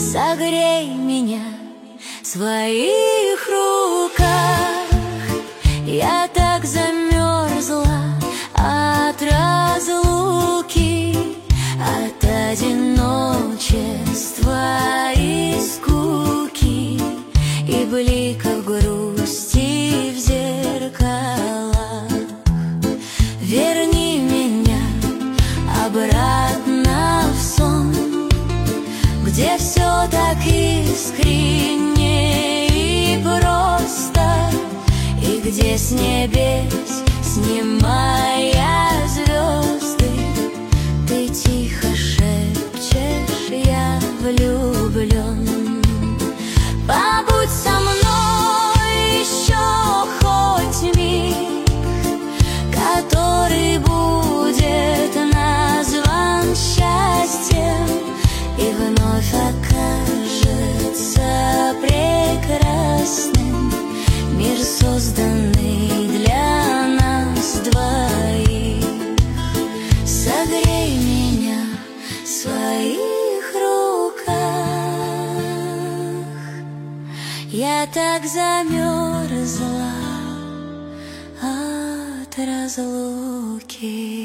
Согрей меня в своих руках. Я так замерзла от разлуки, от одиночества и скуки, и бликов грусти в зеркалах. Верни меня обратно в сон, где все так искренне и просто, и где с небес, снимая звезды, ты тихо шепчешь: я влюблен. Побудь со мной еще хоть миг, который будет назван счастьем, и вновь окажется прекрасным мир, созданный для нас двоих. Согрей меня в своих руках. Я так замерзла от разлуки.